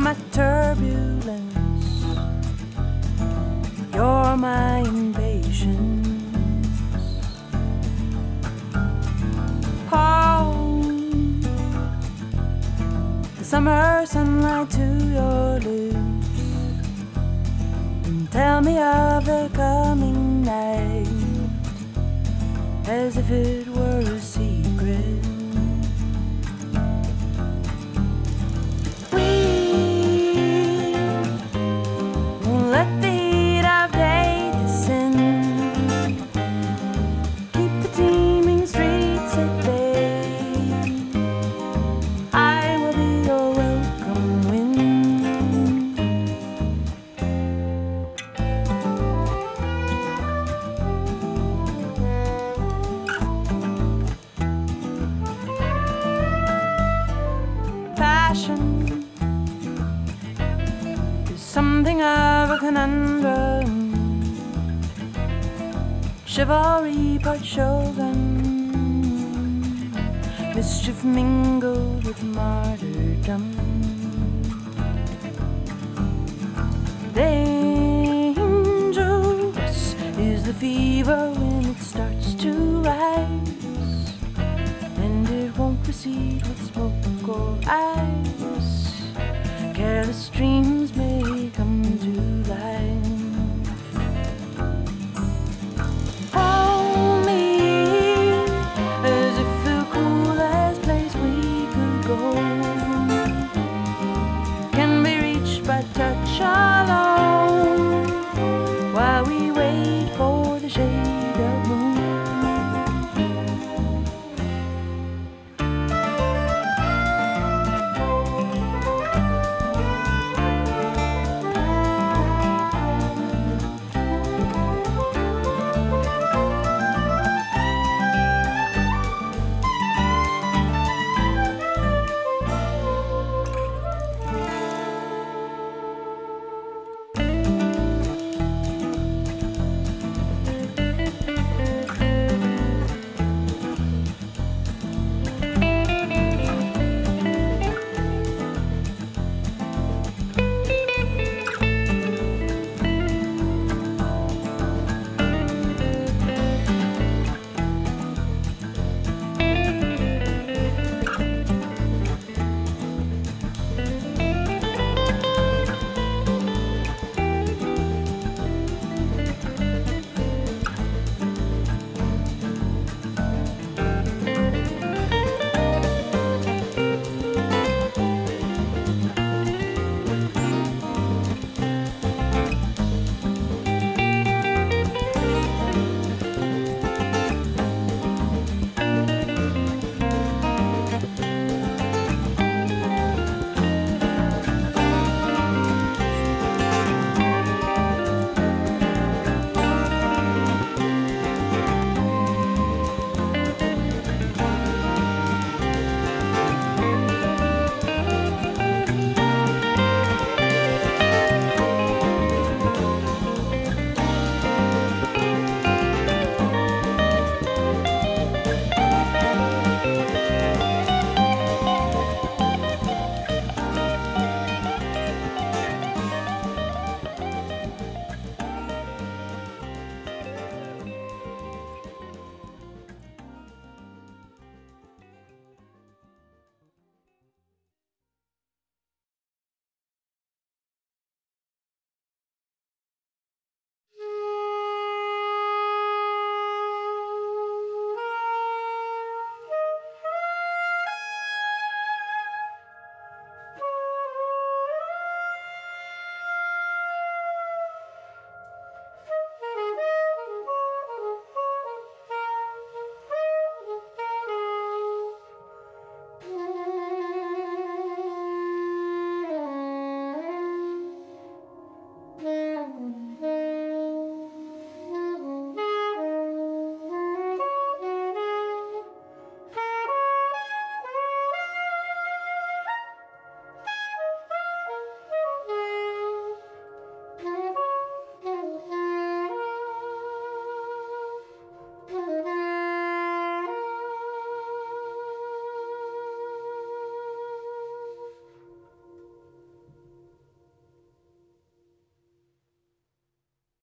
my turbulence, you're my impatience. Hold the summer sunlight to your lips and tell me of the coming night as if it were a secret. Let the heat of day descend, keep the teeming streets at bay. I will be your welcome wind. Passion something of a conundrum, chivalry but shogun, mischief mingled with martyrdom. Dangerous is the fever when it starts to rise, and it won't recede with smoke or ice.